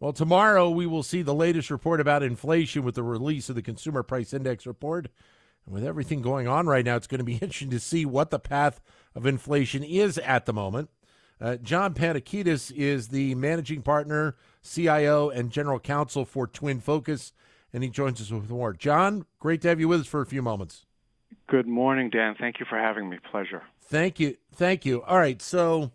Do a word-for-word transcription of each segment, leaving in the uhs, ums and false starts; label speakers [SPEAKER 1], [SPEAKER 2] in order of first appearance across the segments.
[SPEAKER 1] Well, tomorrow we will see the latest report about inflation with the release of the Consumer Price Index report. And with everything going on right now, it's going to be interesting to see what the path of inflation is at the moment. Uh, John Panakidis is the managing partner, C I O, and general counsel for Twin Focus, and he joins us with more. John, great to have you with us for a few moments.
[SPEAKER 2] Good morning, Dan. Thank you for having me. Pleasure.
[SPEAKER 1] Thank you. Thank you. All right, so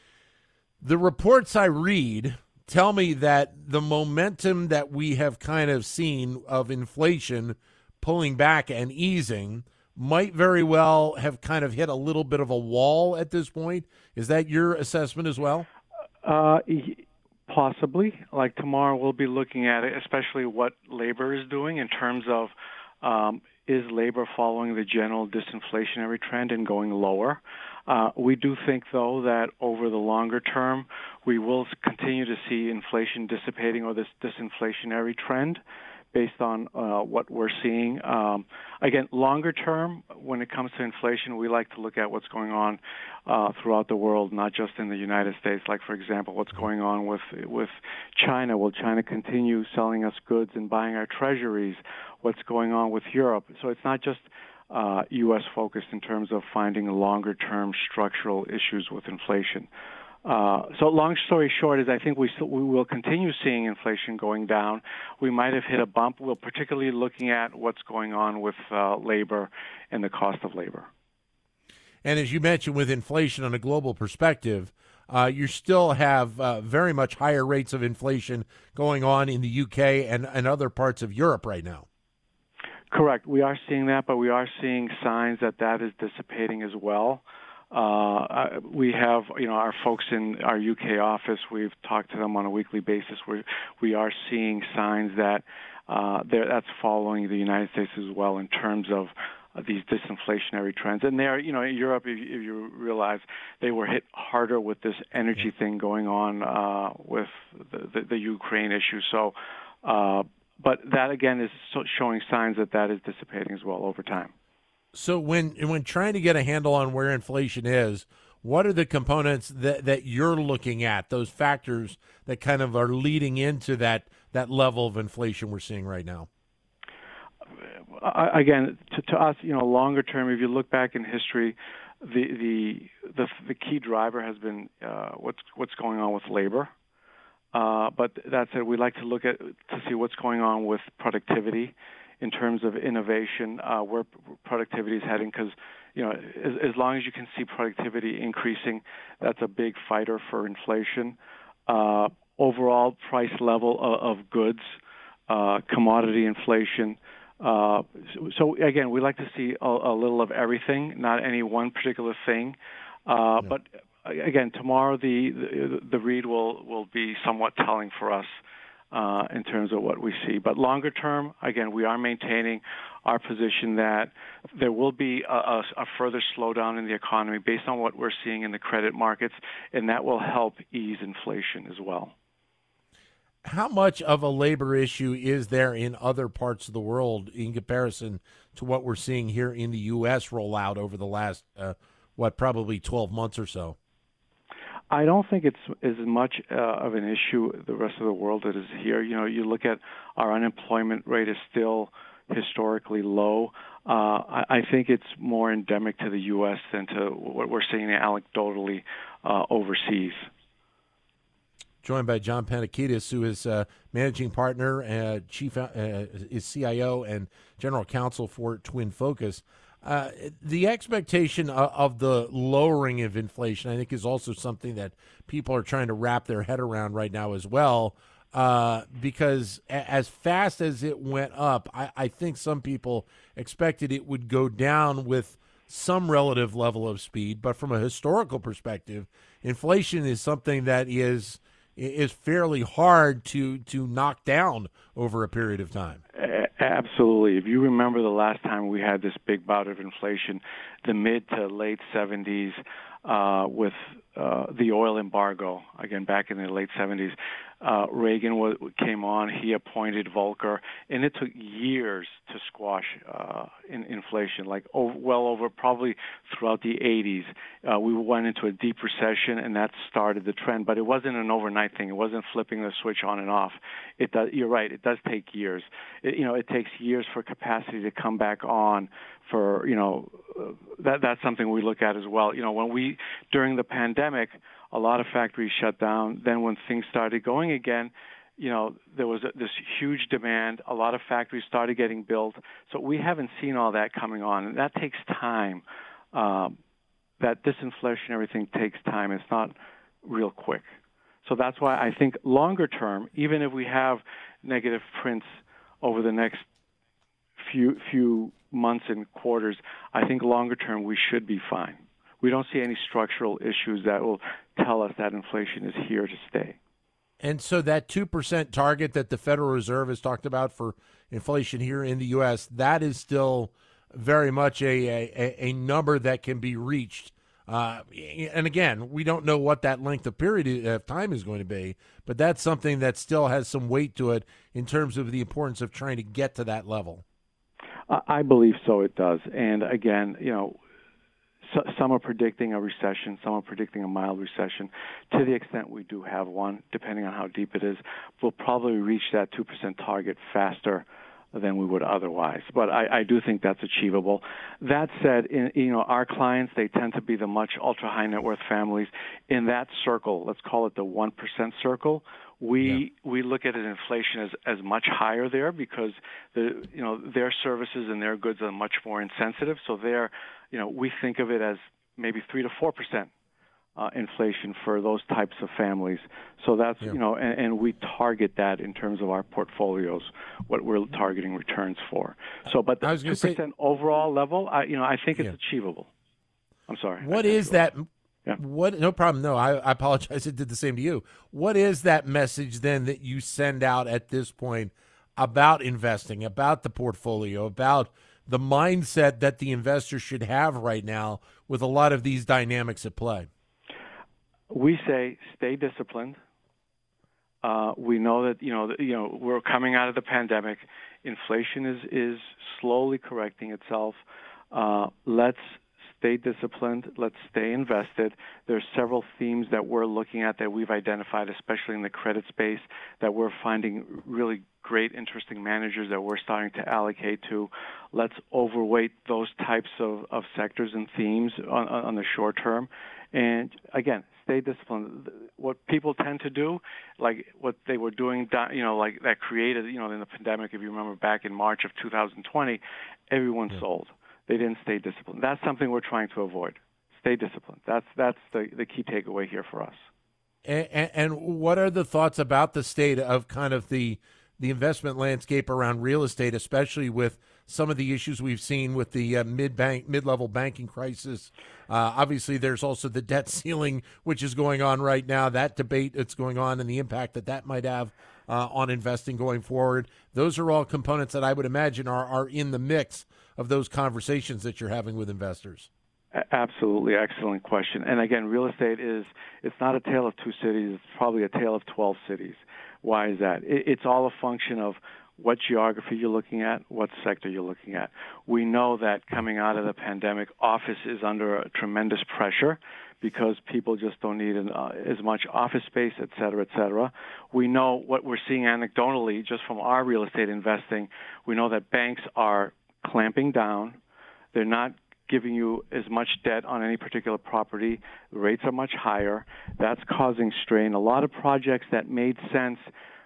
[SPEAKER 1] the reports I read tell me that the momentum that we have kind of seen of inflation pulling back and easing might very well have kind of hit a little bit of a wall at this point. Is that your assessment as well?
[SPEAKER 2] Uh, possibly. Like tomorrow, we'll be looking at it, especially what labor is doing in terms of um, is labor following the general disinflationary trend and going lower. Uh, we do think, though, that over the longer term, we will continue to see inflation dissipating or this disinflationary trend based on uh, what we're seeing. Um, again, longer term, when it comes to inflation, we like to look at what's going on uh, throughout the world, not just in the United States. Like, for example, what's going on with with China. Will China continue selling us goods and buying our treasuries? What's going on with Europe? So it's not just uh, U S focused in terms of finding longer-term structural issues with inflation. Uh, so long story short is I think we still, we will continue seeing inflation going down. We might have hit a bump. We're particularly looking at what's going on with uh, labor and the cost of labor.
[SPEAKER 1] And as you mentioned, with inflation on a global perspective, uh, you still have uh, very much higher rates of inflation going on in the U K and, and other parts of Europe right now.
[SPEAKER 2] Correct. We are seeing that, but we are seeing signs that that is dissipating as well. Uh, we have, you know, our folks in our U K office, we've talked to them on a weekly basis. We we are seeing signs that uh, that's following the United States as well in terms of uh, these disinflationary trends. And there, you know, in Europe, if, if you realize they were hit harder with this energy thing going on uh, with the, the, the Ukraine issue. So, uh, but that, again, is showing signs that that is dissipating as well over time.
[SPEAKER 1] So when when trying to get a handle on where inflation is, what are the components that, that you're looking at, those factors that kind of are leading into that, that level of inflation we're seeing right now?
[SPEAKER 2] Again, to, to us, you know, longer term, if you look back in history, the the the, the key driver has been uh, what's what's going on with labor. Uh, but that said, we like to look at to see what's going on with productivity in terms of innovation, uh, where productivity is heading, because, you know, as, as long as you can see productivity increasing, that's a big fighter for inflation. Uh, overall price level of, of goods, uh, commodity inflation. Uh, so, so, again, we like to see a, a little of everything, not any one particular thing. Uh,
[SPEAKER 1] Yeah.
[SPEAKER 2] But, again, tomorrow the, the, the read will, will be somewhat telling for us. Uh, in terms of what we see. But longer term, again, we are maintaining our position that there will be a, a, a further slowdown in the economy based on what we're seeing in the credit markets, and that will help ease inflation as well.
[SPEAKER 1] How much of a labor issue is there in other parts of the world in comparison to what we're seeing here in the U S roll out over the last, uh, what, probably twelve months or so?
[SPEAKER 2] I don't think it's as much uh, of an issue the rest of the world that is here. You know, you look at our unemployment rate is still historically low. Uh, I, I think it's more endemic to the U S than to what we're seeing anecdotally uh, overseas.
[SPEAKER 1] Joined by John Panakidis, who is uh, managing partner, uh, chief, uh, is C I O and general counsel for Twin Focus. Uh, the expectation of, of the lowering of inflation, I think, is also something that people are trying to wrap their head around right now as well, uh, because a- as fast as it went up, I, I think some people expected it would go down with some relative level of speed. But from a historical perspective, inflation is something that is is fairly hard to, to knock down over a period of time.
[SPEAKER 2] Absolutely. If you remember the last time we had this big bout of inflation, the mid to late seventies, uh, with uh, the oil embargo, again, back in the late seventies, uh, Reagan w- came on, he appointed Volcker, and it took years to squash uh, in, inflation, like over, well over probably throughout the eighties. Uh, we went into a deep recession, and that started the trend. But it wasn't an overnight thing. It wasn't flipping the switch on and off. It does. You're right. It does take years. It, you know, it takes years for capacity to come back on. For you know, uh, that that's something we look at as well. You know, when we during the pandemic, a lot of factories shut down. Then when things started going again, you know, there was a, this huge demand. A lot of factories started getting built. So we haven't seen all that coming on, and that takes time. Um, that disinflationary thing takes time. It's not real quick. So that's why I think longer term, even if we have negative prints over the next few few months and quarters, I think longer term we should be fine. We don't see any structural issues that will tell us that inflation is here to stay.
[SPEAKER 1] And so that two percent target that the Federal Reserve has talked about for inflation here in the U S, that is still very much a, a, a number that can be reached. Uh, and again, we don't know what that length of period of time is going to be, but that's something that still has some weight to it in terms of the importance of trying to get to that level.
[SPEAKER 2] I believe so, it does. And again, you know, so, some are predicting a recession, some are predicting a mild recession. To the extent we do have one, depending on how deep it is, we'll probably reach that two percent target faster than we would otherwise. But I, I do think that's achievable. That said, in, you know, our clients, they tend to be the much ultra-high net worth families. In that circle, let's call it the one percent circle, we yeah. we look at it, inflation as, as much higher there because the you know their services and their goods are much more insensitive. So they're, you know, we think of it as maybe three to four percent uh, inflation for those types of families. So that's yeah. you know, and, and we target that in terms of our portfolios, what we're targeting returns for. So, but the two percent say, overall level, I you know, I think it's yeah. achievable. I'm sorry.
[SPEAKER 1] What is that? Yeah. What? No problem. No, I, I apologize. It did the same to you. What is that message then that you send out at this point about investing, about the portfolio, about the mindset that the investor should have right now with a lot of these dynamics at play?
[SPEAKER 2] We say stay disciplined. Uh, we know that you know that, you know we're coming out of the pandemic. Inflation is is slowly correcting itself. Uh, let's stay disciplined. Let's stay invested. There are several themes that we're looking at that we've identified, especially in the credit space, that we're finding really great, interesting managers that we're starting to allocate to. Let's overweight those types of, of sectors and themes on, on the short term. And again, stay disciplined. What people tend to do, like what they were doing, you know, like that created, you know, in the pandemic, if you remember back in March of two thousand twenty, everyone yeah. sold. They didn't stay disciplined. That's something we're trying to avoid. Stay disciplined. That's that's the, the key takeaway here for us.
[SPEAKER 1] And, and, and what are the thoughts about the state of kind of the the investment landscape around real estate, especially with some of the issues we've seen with the uh, mid bank mid level banking crisis? Uh, obviously, there's also the debt ceiling, which is going on right now. That debate that's going on and the impact that that might have uh, on investing going forward. Those are all components that I would imagine are are in the mix of those conversations that you're having with investors.
[SPEAKER 2] Absolutely. Excellent question. And again, real estate is, it's not a tale of two cities. It's probably a tale of twelve cities. Why is that? It's all a function of what geography you're looking at, what sector you're looking at. We know that coming out of the pandemic, office is under a tremendous pressure because people just don't need an, uh, as much office space, et cetera, et cetera. We know what we're seeing anecdotally just from our real estate investing. We know that banks are clamping down. They're not giving you as much debt on any particular property. The rates are much higher. That's causing strain. A lot of projects that made sense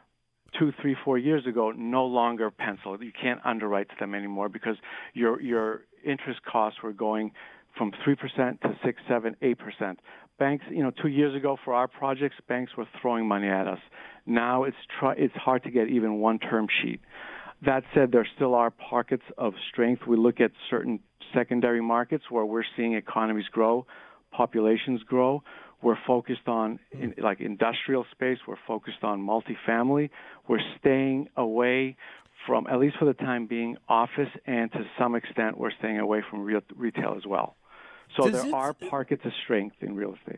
[SPEAKER 2] two, three, four years ago no longer pencil. You can't underwrite to them anymore because your your interest costs were going from three percent to six, seven, eight percent. Banks, you know, two years ago for our projects, banks were throwing money at us. Now it's try, it's hard to get even one term sheet. That said, there still are pockets of strength. We look at certain secondary markets where we're seeing economies grow, populations grow. We're focused on in, like industrial space. We're focused on multifamily. We're staying away from, at least for the time being, office, and to some extent, we're staying away from real, retail as well. So
[SPEAKER 1] Does
[SPEAKER 2] there
[SPEAKER 1] it,
[SPEAKER 2] are pockets of strength in real estate.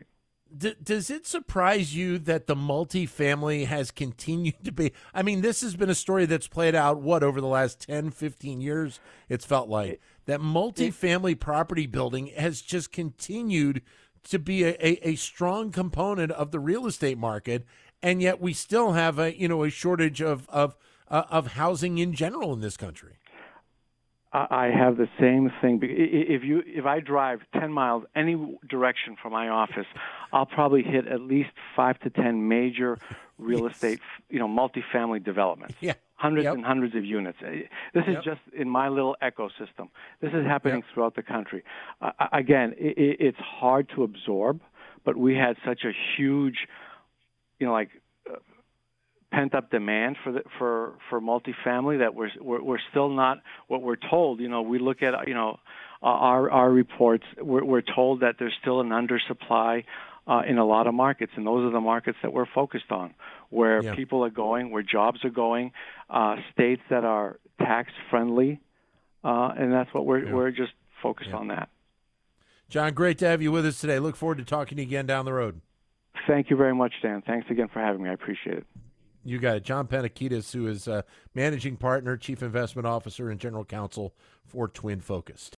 [SPEAKER 1] D- does it surprise you that the multifamily has continued to be? I mean, this has been a story that's played out, what, over the last ten, fifteen years, it's felt like. That multifamily property building has just continued to be a, a, a strong component of the real estate market, and yet we still have a you know a shortage of of uh, of housing in general in this country.
[SPEAKER 2] I have the same thing. If you, if I drive ten miles any direction from my office, I'll probably hit at least five to ten major real
[SPEAKER 1] Yes.
[SPEAKER 2] estate, you know, multifamily developments.
[SPEAKER 1] Yeah.
[SPEAKER 2] Hundreds
[SPEAKER 1] Yep.
[SPEAKER 2] and hundreds of units. This is
[SPEAKER 1] Yep.
[SPEAKER 2] just in my little ecosystem. This is happening
[SPEAKER 1] Yep.
[SPEAKER 2] throughout the country. Uh, again, it, it's hard to absorb, but we had such a huge, you know, like pent up demand for the, for for multifamily that we're, we're we're still not what we're told. You know, we look at you know our our reports. We're, we're told that there's still an undersupply uh, in a lot of markets, and those are the markets that we're focused on, where
[SPEAKER 1] Yeah.
[SPEAKER 2] people are going, where jobs are going, uh, states that are tax friendly, uh, and that's what we're
[SPEAKER 1] Yeah.
[SPEAKER 2] we're just focused
[SPEAKER 1] Yeah.
[SPEAKER 2] on that.
[SPEAKER 1] John, great to have you with us today. Look forward to talking to you again down the road.
[SPEAKER 2] Thank you very much, Dan. Thanks again for having me. I appreciate it.
[SPEAKER 1] You got it. John Panakitis, who is uh, managing partner, chief investment officer, and general counsel for Twin Focus.